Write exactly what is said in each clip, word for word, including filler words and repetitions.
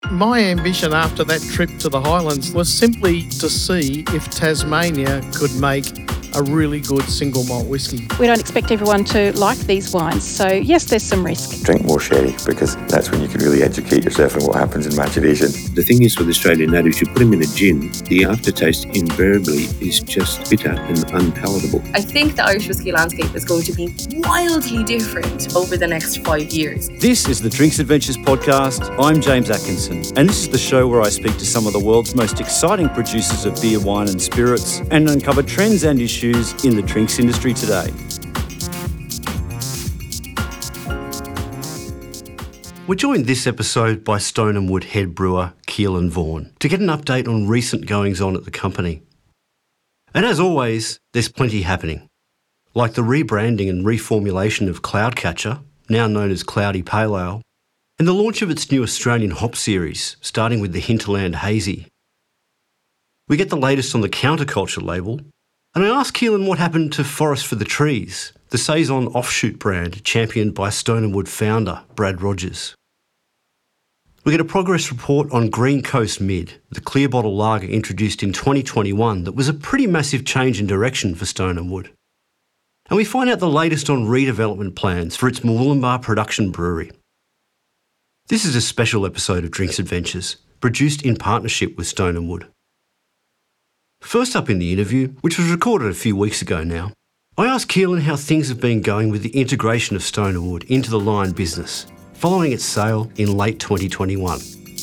My ambition after that trip to the Highlands was simply to see if Tasmania could make a really good single malt whisky. We don't expect everyone to like these wines, so yes, there's some risk. Drink more sherry, because that's when you can really educate yourself on what happens in maturation. The thing is with Australian natives, you put them in a gin, the aftertaste invariably is just bitter and unpalatable. I think the Irish whisky landscape is going to be wildly different over the next five years. This is the Drinks Adventures podcast. I'm James Atkinson, and this is the show where I speak to some of the world's most exciting producers of beer, wine and spirits and uncover trends and issues in the drinks industry today. We're joined this episode by Stone and Wood head brewer Keelan Vaughan to get an update on recent goings-on at the company. And as always, there's plenty happening, like the rebranding and reformulation of Cloudcatcher, now known as Cloudy Pale Ale, and the launch of its new Australian hop series, starting with the Hinterland Hazy. We get the latest on the Counterculture label, and I asked Keelan what happened to Forest for the Trees, the Saison offshoot brand championed by Stone and Wood founder Brad Rogers. We get a progress report on Green Coast Mid, the clear bottle lager introduced in twenty twenty-one that was a pretty massive change in direction for Stone and Wood. And we find out the latest on redevelopment plans for its Murwillumbah production brewery. This is a special episode of Drinks Adventures, produced in partnership with Stone and Wood. First up in the interview, which was recorded a few weeks ago now, I asked Keelan how things have been going with the integration of Stone and Wood into the Lion business, following its sale in late twenty twenty-one.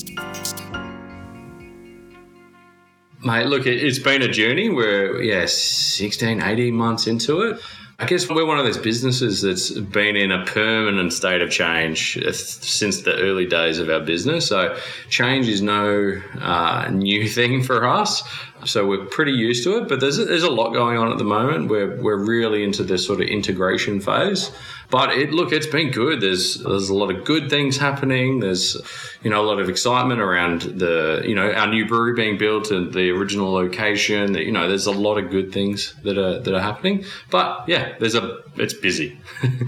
Mate, look, it's been a journey. We're, yeah, sixteen, eighteen months into it. I guess we're one of those businesses that's been in a permanent state of change since the early days of our business. So change is no uh, new thing for us. So we're pretty used to it, but there's a, there's a lot going on at the moment. We're we're really into this sort of integration phase. But it look, it's been good. There's there's a lot of good things happening. There's, you know, a lot of excitement around the, you know, our new brewery being built and the original location. You know, there's a lot of good things that are that are happening. But yeah, there's a it's busy.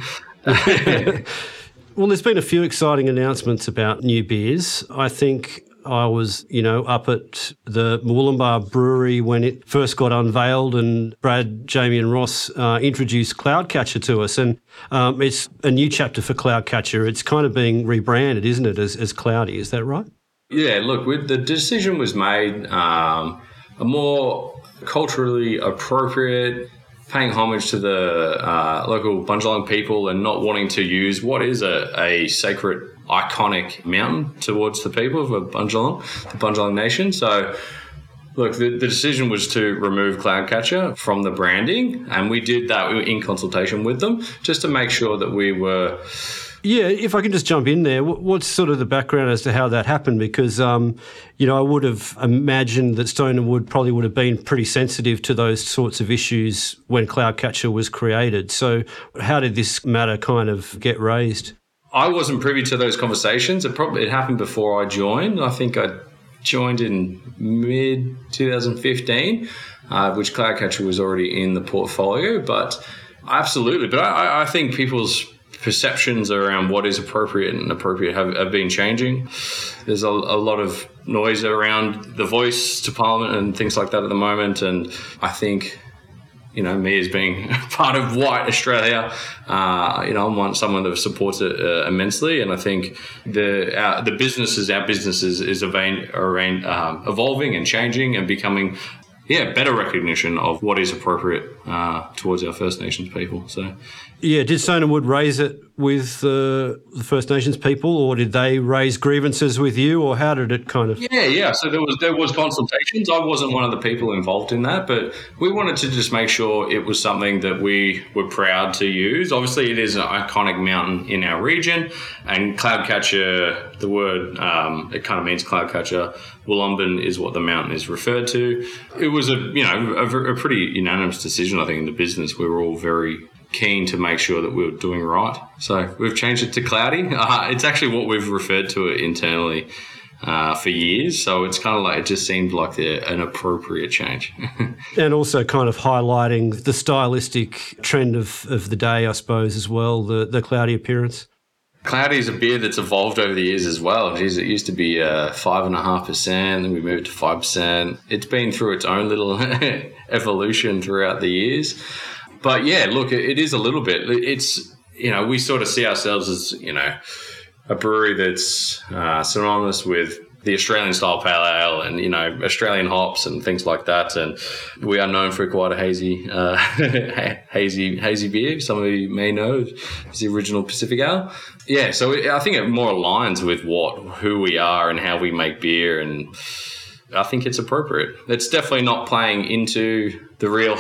Well, there's been a few exciting announcements about new beers. I think I was, you know, up at the Murwillumbah Brewery when it first got unveiled, and Brad, Jamie and Ross uh, introduced Cloudcatcher to us. And um, it's a new chapter for Cloudcatcher. It's kind of being rebranded, isn't it, as, as Cloudy? Is that right? Yeah, look, with, the decision was made um, a more culturally appropriate, paying homage to the uh, local Bundjalung people and not wanting to use what is a, a sacred, iconic mountain towards the people of Bundjalung, the Bundjalung Nation. So, look, the, the decision was to remove Cloudcatcher from the branding, and we did that in consultation with them just to make sure that we were... Yeah, if I can just jump in there, what's sort of the background as to how that happened? Because, um, you know, I would have imagined that Stone and Wood probably would have been pretty sensitive to those sorts of issues when Cloudcatcher was created. So how did this matter kind of get raised? I wasn't privy to those conversations. It probably it happened before I joined. I think I joined in mid twenty fifteen, uh, which Cloudcatcher was already in the portfolio. But absolutely. But I, I think people's perceptions around what is appropriate and appropriate have, have been changing. There's a, a lot of noise around the voice to Parliament and things like that at the moment. And I think, you know, me as being part of white Australia, uh, you know, I'm one, someone that supports it uh, immensely. And I think the our, the businesses, our businesses is avain, are um, evolving and changing and becoming, yeah, better recognition of what is appropriate uh, towards our First Nations people. So, yeah, did Stone and Wood raise it with uh, the First Nations people, or did they raise grievances with you, or how did it kind of? Yeah, yeah. So there was there was consultations. I wasn't one of the people involved in that, but we wanted to just make sure it was something that we were proud to use. Obviously, it is an iconic mountain in our region, and Cloudcatcher, the word, um, it kind of means Cloudcatcher. Wollumban is what the mountain is referred to. It was a you know a, a pretty unanimous decision, I think, in the business. We were all very keen to make sure that we were doing right. So we've changed it to Cloudy. Uh, it's actually what we've referred to it internally uh, for years. So it's kind of like, it just seemed like the, an appropriate change. And also kind of highlighting the stylistic trend of, of the day, I suppose, as well, the, the cloudy appearance. Cloudy is a beer that's evolved over the years as well. Jeez, it used to be uh, five and a half percent, then we moved to five percent. It's been through its own little evolution throughout the years. But yeah, look, it, it is a little bit. It's, you know, we sort of see ourselves as, you know, a brewery that's uh, synonymous with the Australian style pale ale and, you know, Australian hops and things like that. And we are known for quite a hazy, uh, hazy, hazy beer. Some of you may know it's the original Pacific Ale. Yeah. So I think it more aligns with what, who we are and how we make beer. And I think it's appropriate. It's definitely not playing into the real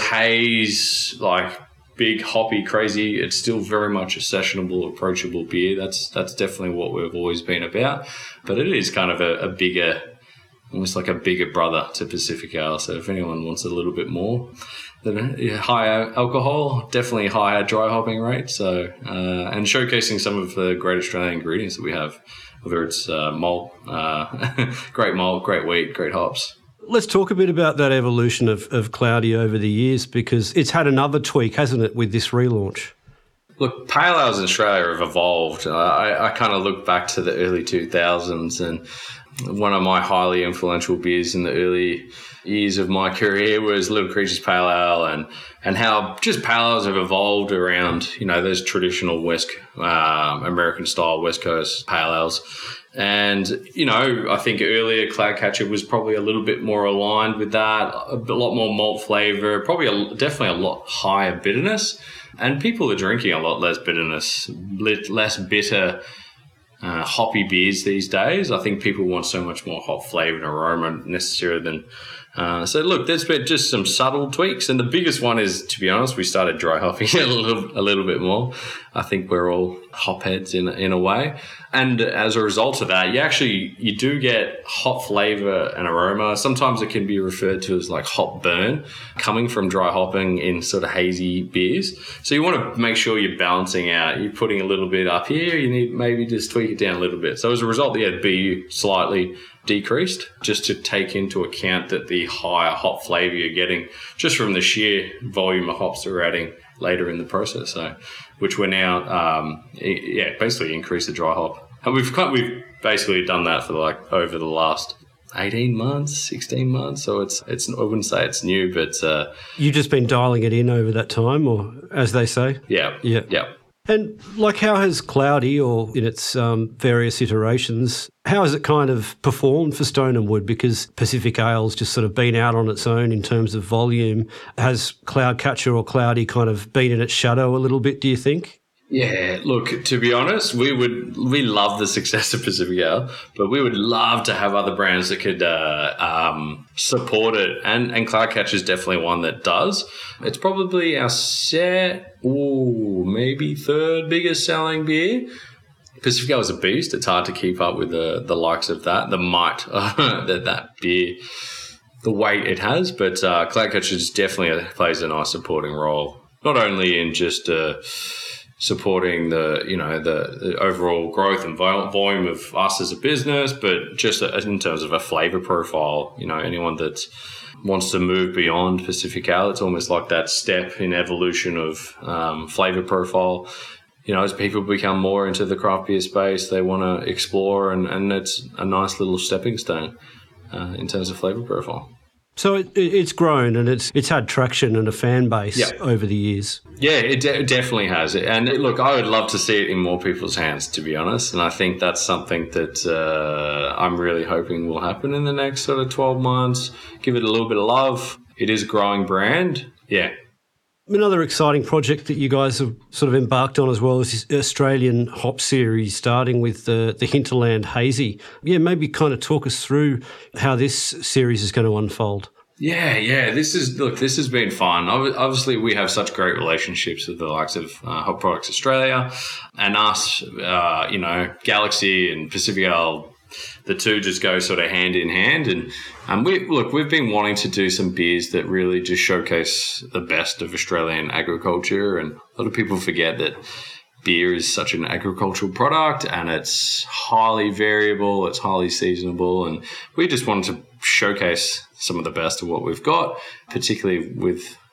haze, like big, hoppy, crazy. It's still very much a sessionable, approachable beer. That's that's definitely what we've always been about. But it is kind of a, a bigger, almost like a bigger brother to Pacific Ale. So if anyone wants a little bit more, then yeah, higher alcohol, definitely higher dry hopping rate. So uh, and showcasing some of the great Australian ingredients that we have, whether it's uh, malt, uh, great malt, great wheat, great hops. Let's talk a bit about that evolution of, of Cloudy over the years, because it's had another tweak, hasn't it, with this relaunch? Look, pale ales in Australia have evolved. I, I kind of look back to the early two thousands, and one of my highly influential beers in the early years of my career was Little Creatures Pale Ale, and, and how just pale ales have evolved around, you know, those traditional West um, American-style West Coast pale ales. And, you know, I think earlier Cloudcatcher was probably a little bit more aligned with that, a lot more malt flavour, probably a, definitely a lot higher bitterness. And people are drinking a lot less bitterness, less bitter, uh, hoppy beers these days. I think people want so much more hop flavour and aroma necessarily than... Uh, so, look, there's been just some subtle tweaks. And the biggest one is, to be honest, we started dry hopping a little a little bit more. I think we're all hop heads in, in a way. And as a result of that, you actually, you do get hop flavour and aroma. Sometimes it can be referred to as like hop burn coming from dry hopping in sort of hazy beers. So you want to make sure you're balancing out. You're putting a little bit up here. You need maybe just tweak it down a little bit. So as a result, yeah, the B U slightly decreased, just to take into account that the higher hop flavour you're getting just from the sheer volume of hops that we're adding later in the process. So, which we're now, um, yeah, basically increase the dry hop, and we've cut, we've basically done that for like over the last eighteen months, sixteen months. So it's it's I wouldn't say it's new, but uh, you've just been dialing it in over that time, or as they say, yeah, yeah, yeah. And like, how has Cloudy, or in its um, various iterations, how has it kind of performed for Stone and Wood? Because Pacific Ale's just sort of been out on its own in terms of volume. Has Cloudcatcher or Cloudy kind of been in its shadow a little bit, do you think? Yeah, look, to be honest, we would we love the success of Pacific Ale, but we would love to have other brands that could uh, um, support it, and and Cloudcatcher is definitely one that does. It's probably our set, ooh, maybe third biggest selling beer. Pacific Ale is a beast. It's hard to keep up with the the likes of that, the might uh, that that beer, the weight it has. But uh, Cloudcatcher definitely plays a nice supporting role, not only in just uh, supporting the, you know, the, the overall growth and vol- volume of us as a business, but just in terms of a flavour profile. You know, anyone that wants to move beyond Pacific Ale, it's almost like that step in evolution of um, flavour profile. You know, as people become more into the craft beer space, they want to explore, and, and it's a nice little stepping stone uh, in terms of flavour profile. So it, it's grown, and it's it's had traction and a fan base yeah. over the years. Yeah, it, de- it definitely has. And it, look, I would love to see it in more people's hands, to be honest. And I think that's something that uh, I'm really hoping will happen in the next sort of twelve months. Give it a little bit of love. It is a growing brand. Yeah. Another exciting project that you guys have sort of embarked on as well is this Australian hop series, starting with the, the Hinterland Hazy. Yeah, maybe kind of talk us through how this series is going to unfold. Yeah, yeah. This is look. This has been fun. Obviously, we have such great relationships with the likes of uh, Hop Products Australia and us. Uh, you know, Galaxy and Pacific Ale. The two just go sort of hand in hand. And um, we look, we've been wanting to do some beers that really just showcase the best of Australian agriculture. And a lot of people forget that beer is such an agricultural product, and it's highly variable, it's highly seasonable. And we just wanted to showcase some of the best of what we've got, particularly with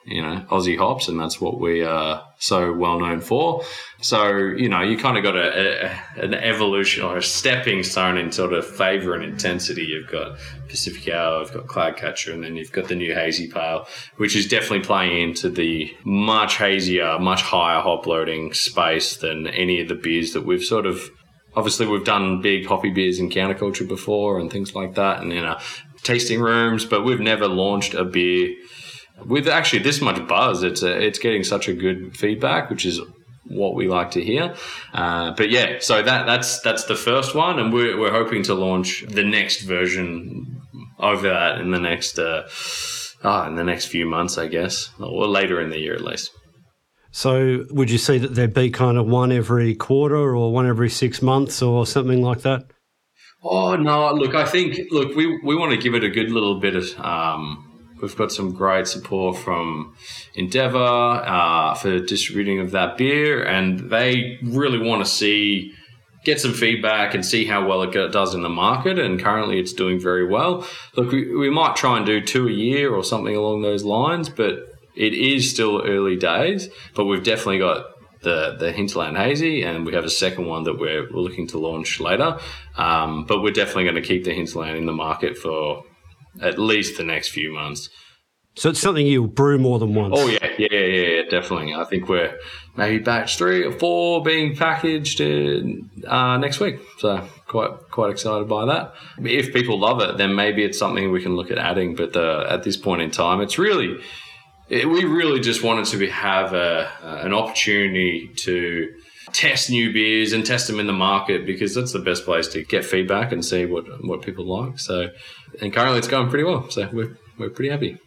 you know, Aussie hops, and that's what we are so well known for. So, you know, you kind of got a, a, an evolution or a stepping stone in sort of flavour and intensity. You've got Pacific Ale, you've got Cloudcatcher, and then you've got the new Hazy Pale, which is definitely playing into the much hazier, much higher hop loading space than any of the beers that we've sort of, obviously we've done big hoppy beers in counterculture before and things like that, and in our tasting rooms, but we've never launched a beer with actually this much buzz. It's a, it's getting such a good feedback, which is what we like to hear. Uh, but yeah, so that that's that's the first one, and we're we're hoping to launch the next version over that in the next uh, oh, in the next few months, I guess, or later in the year at least. So would you see that there'd be kind of one every quarter or one every six months or something like that? Oh no! Look, I think look we we want to give it a good little bit of. Um, We've got some great support from Endeavour uh, for distributing of that beer, and they really want to see, get some feedback and see how well it does in the market, and currently it's doing very well. Look, we, we might try and do two a year or something along those lines, but it is still early days. But we've definitely got the, the Hinterland Hazy, and we have a second one that we're, we're looking to launch later. Um, but we're definitely going to keep the Hinterland in the market for at least the next few months. So it's something you'll brew more than once? Oh, yeah, yeah, yeah, yeah, definitely. I think we're maybe batch three or four being packaged in, uh, next week. So quite quite excited by that. If people love it, then maybe it's something we can look at adding. But uh, at this point in time, it's really, it, we really just wanted to be, have a, uh, an opportunity to test new beers and test them in the market, because that's the best place to get feedback and see what, what people like. So, and currently it's going pretty well. So we're we're pretty happy.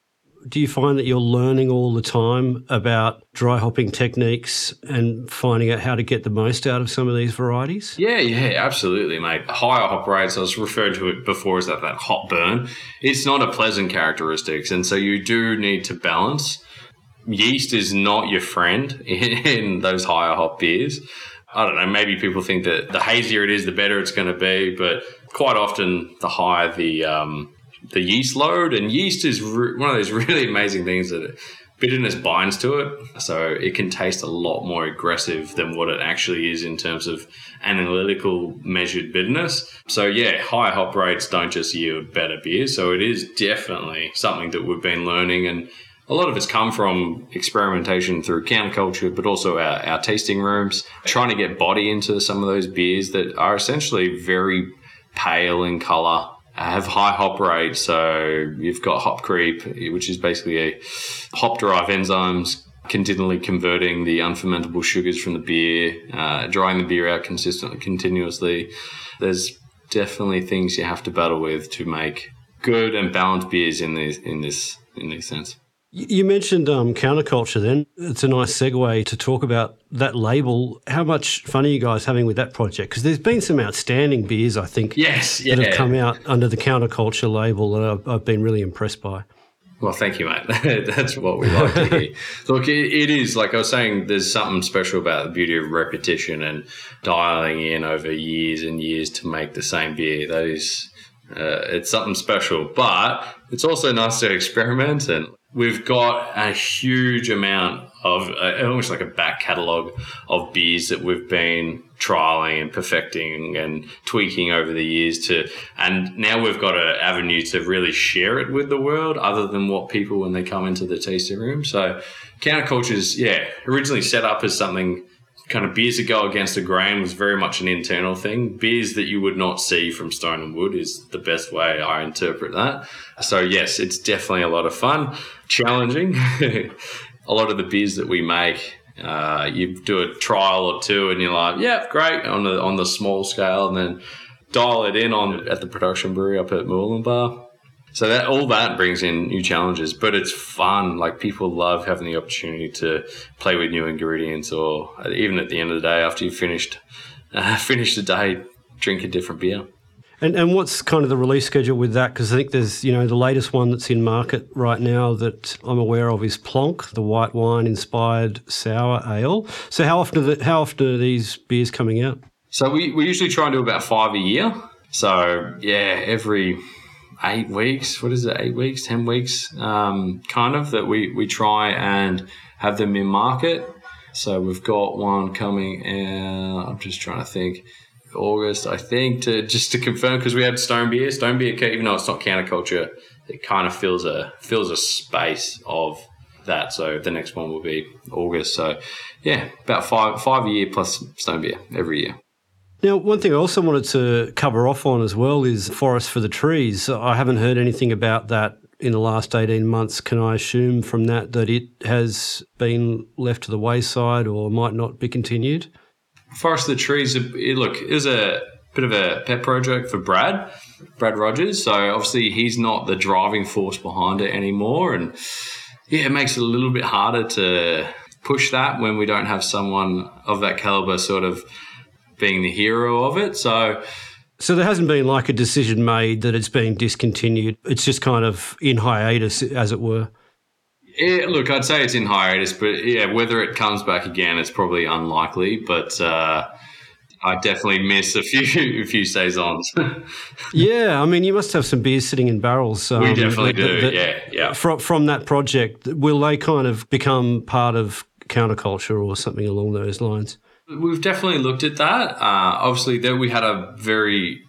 Do you find that you're learning all the time about dry hopping techniques and finding out how to get the most out of some of these varieties? Yeah, yeah, absolutely, mate. Higher hop rates, I was referring to it before as that, that hop burn. It's not a pleasant characteristic, and so you do need to balance. Yeast is not your friend in, in those higher hop beers. I don't know, maybe people think that the hazier it is, the better it's going to be, but quite often the higher the um, the yeast load, and yeast is re- one of those really amazing things that bitterness binds to it, so it can taste a lot more aggressive than what it actually is in terms of analytical measured bitterness. So yeah, high hop rates don't just yield better beers, so it is definitely something that we've been learning, and a lot of it's come from experimentation through counterculture, but also our, our tasting rooms, trying to get body into some of those beers that are essentially very pale in colour, have high hop rate. So you've got hop creep, which is basically a hop-derived enzymes continually converting the unfermentable sugars from the beer, uh, drying the beer out consistently, continuously. There's definitely things you have to battle with to make good and balanced beers in this in this in this sense. You mentioned um, counterculture then. It's a nice segue to talk about that label. How much fun are you guys having with that project? Because there's been some outstanding beers, I think, yes, yeah. that have come out under the counterculture label that I've, I've been really impressed by. Well, thank you, mate. That's what we like to hear. Look, it, it is, like I was saying, there's something special about the beauty of repetition and dialing in over years and years to make the same beer. That is, uh, it's something special. But it's also nice to experiment, and we've got a huge amount of, uh, almost like a back catalogue of beers that we've been trialling and perfecting and tweaking over the years to, and now we've got an avenue to really share it with the world other than what people when they come into the tasting room. So counterculture's, yeah, originally set up as something kind of beers that go against the grain, was very much an internal thing. Beers that you would not see from Stone and Wood is the best way I interpret that. So yes, it's definitely a lot of fun, challenging. A lot of the beers that we make, uh, you do a trial or two and you're like, yeah, great on the on the small scale, and then dial it in on at the production brewery up at Moorlambar. So that all that brings in new challenges, but it's fun. Like, people love having the opportunity to play with new ingredients, or even at the end of the day, after you've finished uh, finished the day, drink a different beer. And and what's kind of the release schedule with that? Because I think there's, you know, the latest one that's in market right now that I'm aware of is Plonk, the white wine inspired sour ale. So how often are the, how often are these beers coming out? So we, we usually try and do about five a year. So yeah, every eight weeks. What is it? Eight weeks, ten weeks, um, kind of that we we try and have them in market. So we've got one coming out. I'm just trying to think. August, I think, to just to confirm, because we had Stone Beer. Stone Beer, even though it's not counterculture, it kind of fills a fills a space of that. So the next one will be August. So yeah, about five five a year plus Stone Beer every year. Now, one thing I also wanted to cover off on as well is Forest for the Trees. I haven't heard anything about that in the last eighteen months. Can I assume from that that it has been left to the wayside or might not be continued? Forest of the Trees, it, look, it was a bit of a pet project for Brad, Brad Rogers. So obviously he's not the driving force behind it anymore. And yeah, it makes it a little bit harder to push that when we don't have someone of that caliber sort of being the hero of it. So So there hasn't been like a decision made that it's been discontinued. It's just kind of in hiatus, as it were. Yeah, look, I'd say it's in hiatus, but yeah, whether it comes back again, it's probably unlikely. But uh, I definitely miss a few a few saisons. Yeah, I mean, you must have some beers sitting in barrels. Um, we definitely that, do. that, yeah, yeah. From from that project, will they kind of become part of counterculture or something along those lines? We've definitely looked at that. Uh, obviously, there we had a very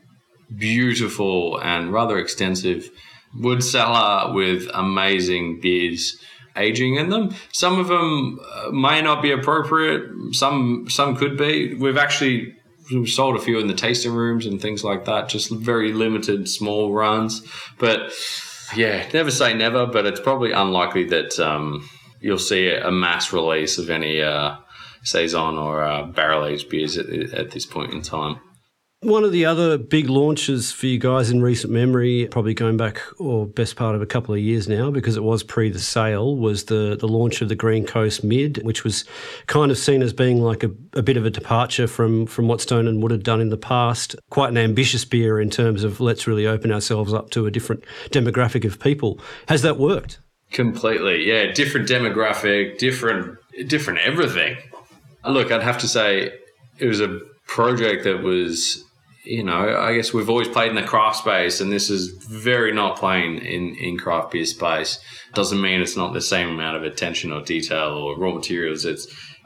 beautiful and rather extensive wood cellar with amazing beers aging in them. Some of them may not be appropriate. Some some could be. We've actually we've sold a few in the tasting rooms and things like that, just very limited, small runs. But yeah, never say never, but it's probably unlikely that um, you'll see a mass release of any uh, saison or uh, barrel-aged beers at, at this point in time. One of the other big launches for you guys in recent memory, probably going back or best part of a couple of years now, because it was pre the sale, was the, the launch of the Green Coast Mid, which was kind of seen as being like a, a bit of a departure from, from what Stone and Wood had done in the past. Quite an ambitious beer in terms of let's really open ourselves up to a different demographic of people. Has that worked? Completely, yeah. Different demographic, different, different everything. Look, I'd have to say it was a project that was, you know, I guess we've always played in the craft space, and this is very not playing in, in craft beer space. Doesn't mean it's not the same amount of attention or detail or raw materials. It's,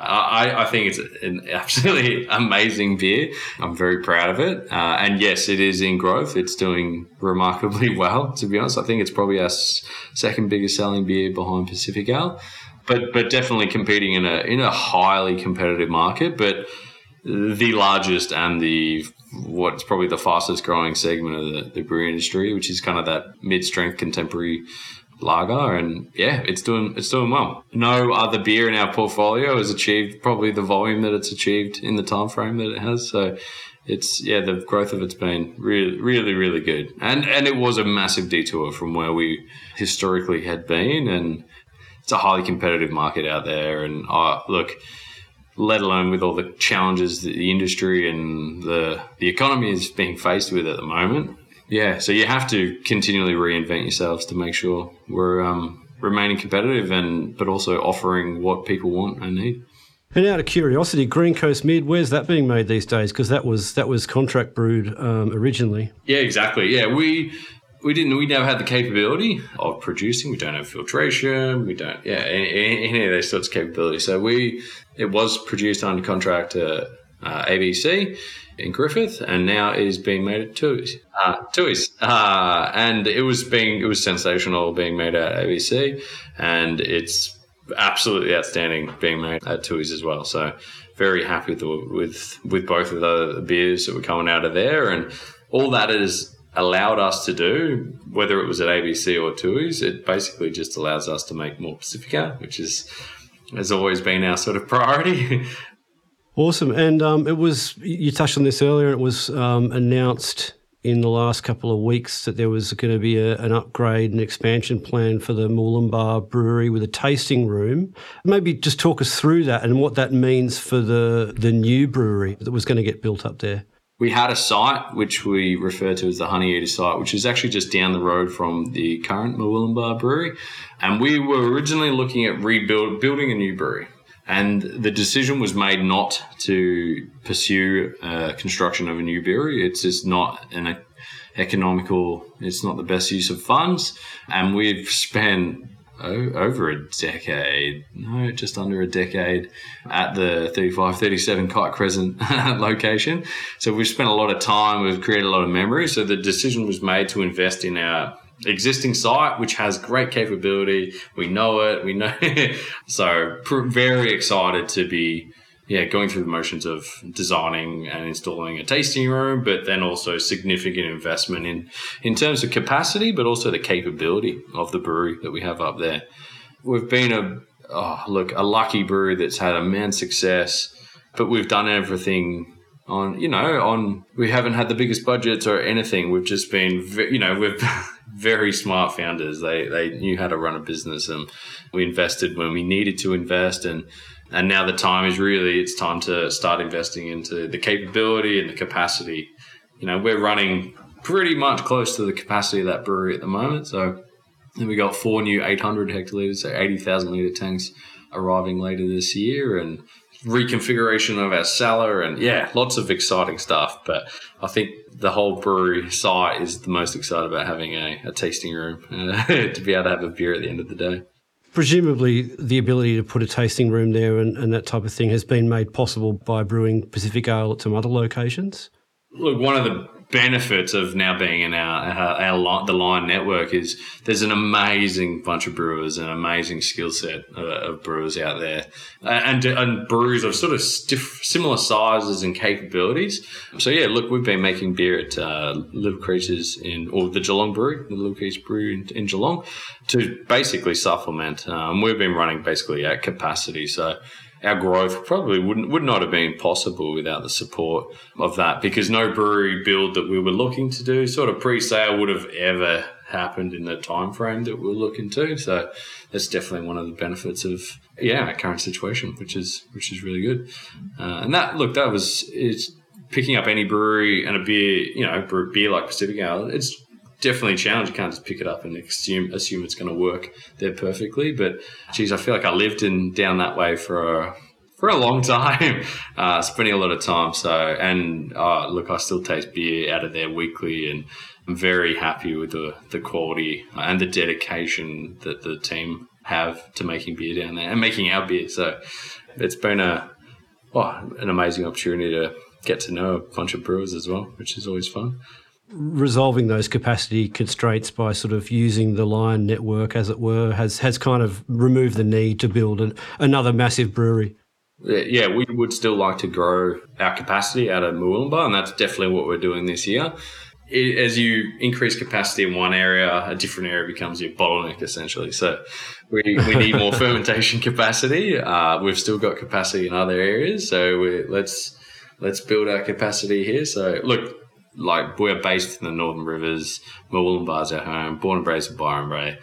I, I think it's an absolutely amazing beer. I'm very proud of it. Uh, and yes, it is in growth. It's doing remarkably well, to be honest. I think it's probably our second biggest selling beer behind Pacific Ale, but but definitely competing in a in a highly competitive market. But the largest and the what's probably the fastest growing segment of the, the brewery industry, which is kind of that mid-strength contemporary lager. And yeah, it's doing it's doing well. No other beer in our portfolio has achieved probably the volume that it's achieved in the time frame that it has. So it's, yeah, the growth of it's been really, really, really good. And and it was a massive detour from where we historically had been. And it's a highly competitive market out there. And uh, look, let alone with all the challenges that the industry and the the economy is being faced with at the moment. Yeah, so you have to continually reinvent yourselves to make sure we're um, remaining competitive and but also offering what people want and need. And out of curiosity, Green Coast Mid, where's that being made these days? Because that was that was contract brewed um, originally. Yeah, exactly. Yeah, we we didn't we never had the capability of producing. We don't have filtration. We don't yeah any, any of those sorts of capabilities. So we it was produced under contract to uh, A B C in Griffith, and now it is being made at Tooheys. Uh, Tooheys, uh, and it was being it was sensational being made at A B C, and it's absolutely outstanding being made at Tooheys as well. So very happy with the, with with both of the beers that were coming out of there, and all that has allowed us to do, whether it was at A B C or Tooheys, it basically just allows us to make more Pacifica, which is has always been our sort of priority. Awesome. And um, it was, you touched on this earlier, it was um, announced in the last couple of weeks that there was going to be a, an upgrade and expansion plan for the Moolumbar Brewery with a tasting room. Maybe just talk us through that and what that means for the, the new brewery that was going to get built up there. We had a site which we refer to as the Honey Eater site, which is actually just down the road from the current Moolumbar Brewery. And we were originally looking at rebuild building a new brewery. And the decision was made not to pursue uh, construction of a new brewery. It's just not an economical. It's not the best use of funds. And we've spent oh, over a decade, no, just under a decade at the thirty-five thirty-seven Kite Crescent location. So we've spent a lot of time, we've created a lot of memories. So the decision was made to invest in our existing site, which has great capability. We know it, we know. So pr- very excited to be yeah, going through the motions of designing and installing a tasting room, but then also significant investment in, in terms of capacity, but also the capability of the brewery that we have up there. We've been a, oh, look, a lucky brewery that's had immense success, but we've done everything on, you know, on, we haven't had the biggest budgets or anything. We've just been, you know, we're very smart founders. They, they knew how to run a business, and we invested when we needed to invest. And And now the time is really, it's time to start investing into the capability and the capacity. You know, we're running pretty much close to the capacity of that brewery at the moment. So then we got four new eight hundred hectolitres, so eighty thousand litre tanks arriving later this year, and reconfiguration of our cellar, and yeah, lots of exciting stuff. But I think the whole brewery site is the most excited about having a, a tasting room uh, to be able to have a beer at the end of the day. Presumably the ability to put a tasting room there and, and that type of thing has been made possible by brewing Pacific Ale at some other locations? Look, one of the benefits of now being in our, our, our the Lion network is there's an amazing bunch of brewers, an amazing skill set of, of brewers out there, and, and breweries of sort of stiff, similar sizes and capabilities. So yeah, look, we've been making beer at uh, Little Creatures in, or the Geelong Brewery, the Little Creatures Brewery in, in Geelong, to basically supplement. Um, we've been running basically at capacity, so our growth probably wouldn't would not have been possible without the support of that, because no brewery build that we were looking to do sort of pre-sale would have ever happened in the time frame that we we're looking to. So that's definitely one of the benefits of yeah our current situation, which is which is really good. Uh, and that look, that was it's picking up any brewery and a beer, you know, beer like Pacific Ale. It's definitely a challenge. You can't just pick it up and assume assume it's going to work there perfectly. But geez, I feel like I lived in down that way for a, for a long time, uh, spending a lot of time. So and uh, look, I still taste beer out of there weekly, and I'm very happy with the the quality and the dedication that the team have to making beer down there and making our beer. So it's been a oh, an amazing opportunity to get to know a bunch of brewers as well, which is always fun. Resolving those capacity constraints by sort of using the Lion network, as it were, has, has kind of removed the need to build an, another massive brewery. Yeah, we would still like to grow our capacity out of Murwillumbah, and that's definitely what we're doing this year. It, as you increase capacity in one area, a different area becomes your bottleneck, essentially. So we, we need more fermentation capacity. Uh, we've still got capacity in other areas, so we, let's let's build our capacity here. So look, like we're based in the Northern Rivers, Murwillumbah's our home, born and raised in Byron Bay.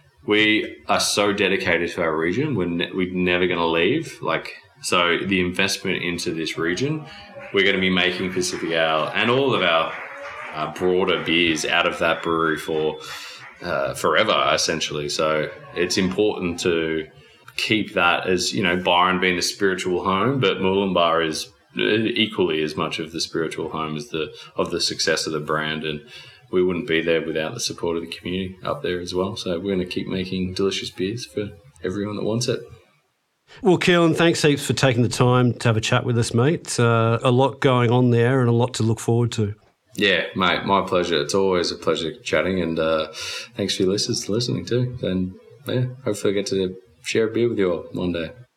We are so dedicated to our region. We're, ne- we're never going to leave. Like, so the investment into this region, we're going to be making Pacific Ale and all of our uh, broader beers out of that brewery for uh, forever, essentially. So it's important to keep that as, you know, Byron being the spiritual home, but Murwillumbah is equally as much of the spiritual home as the of the success of the brand, and we wouldn't be there without the support of the community up there as well. So we're going to keep making delicious beers for everyone that wants it. Well, Keelan, thanks heaps for taking the time to have a chat with us, mate. Uh, a lot going on there and a lot to look forward to. Yeah, mate, my pleasure. It's always a pleasure chatting, and uh, thanks for your listeners listening too. And yeah, hopefully I get to share a beer with you all one day.